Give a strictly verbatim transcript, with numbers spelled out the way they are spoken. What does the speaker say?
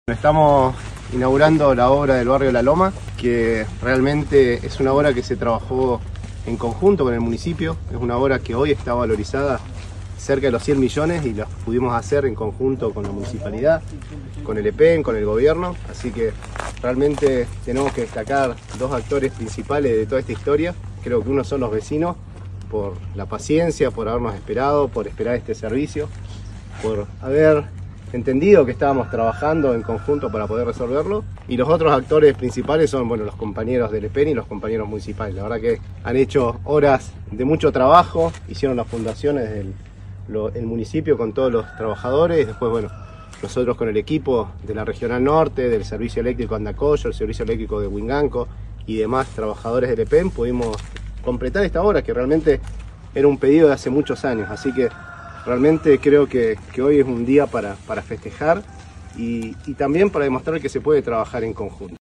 Estamos inaugurando la obra del barrio La Loma, que realmente es una obra que se trabajó en conjunto con el municipio. Es una obra que hoy está valorizada cerca de los cien millones y la pudimos hacer en conjunto con la municipalidad, con el E P E N, con el gobierno. Así que realmente tenemos que destacar dos actores principales de toda esta historia. Creo que uno son los vecinos, por la paciencia, por habernos esperado, por esperar este servicio, por haber entendido que estábamos trabajando en conjunto para poder resolverlo, y los otros actores principales son bueno, los compañeros del E P E N y los compañeros municipales. La verdad que han hecho horas de mucho trabajo, hicieron las fundaciones del lo, el municipio con todos los trabajadores, y después bueno, nosotros con el equipo de la Regional Norte, del Servicio Eléctrico Andacollo, el Servicio Eléctrico de Huinganco y demás trabajadores del E P E N pudimos completar esta obra que realmente era un pedido de hace muchos años. Así que realmente creo que, que hoy es un día para, para festejar y, y también para demostrar que se puede trabajar en conjunto.